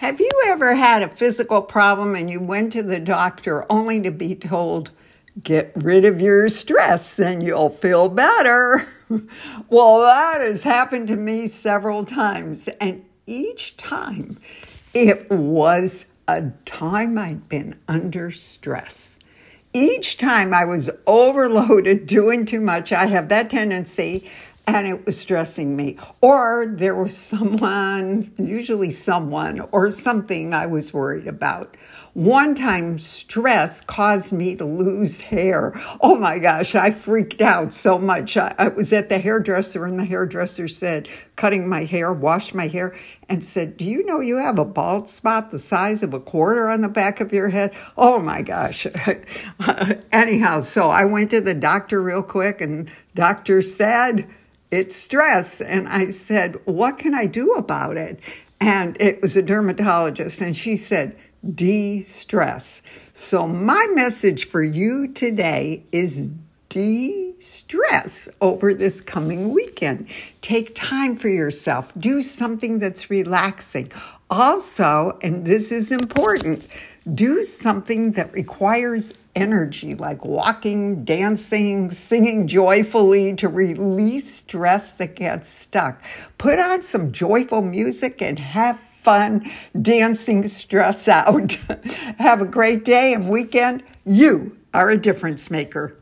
Have you ever had a physical problem and you went to the doctor only to be told, get rid of your stress and you'll feel better? Well, that has happened to me several times. And each time it was a time I'd been under stress. Each time I was overloaded, doing too much. I have that tendency. And it was stressing me. Or there was usually someone or something I was worried about. One time, stress caused me to lose hair. Oh my gosh, I freaked out so much. I was at the hairdresser and the hairdresser said, cutting my hair, washed my hair, and said, do you know you have a bald spot the size of a quarter on the back of your head? Oh my gosh. Anyhow, so I went to the doctor real quick and doctor said, it's stress. And I said, what can I do about it? And it was a dermatologist, and she said, de-stress. So my message for you today is de-stress over this coming weekend. Take time for yourself. Do something that's relaxing. Also, and this is important, do something that requires energy, like walking, dancing, singing joyfully to release stress that gets stuck. Put on some joyful music and have fun dancing stress out. Have a great day and weekend. You are a difference maker.